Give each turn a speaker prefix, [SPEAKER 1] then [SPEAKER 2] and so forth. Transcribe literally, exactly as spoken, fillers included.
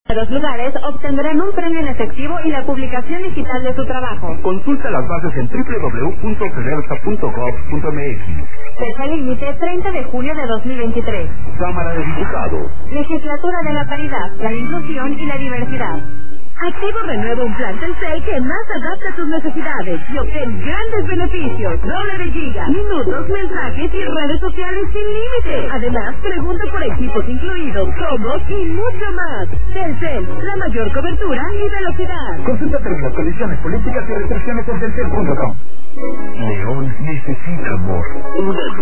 [SPEAKER 1] Los lugares obtendrán un premio en efectivo y la publicación digital de su trabajo.
[SPEAKER 2] Consulta las bases en doble u doble u doble u punto federsa punto gov punto m x.
[SPEAKER 1] Fecha límite treinta de junio de dos mil veintitrés.
[SPEAKER 2] Cámara de Diputados.
[SPEAKER 1] Legislatura de la Paridad, la Inclusión y la Diversidad. Activo renueva un plan Telcel que más adapta a tus necesidades y obtén grandes beneficios, doble de giga, minutos, mensajes y redes sociales sin límite. Además, pregunta por equipos incluidos, combos y mucho más. Telcel, la mayor cobertura y velocidad.
[SPEAKER 2] Consulta términos, condiciones, políticas y restricciones en telcel punto com. León necesita amor. Una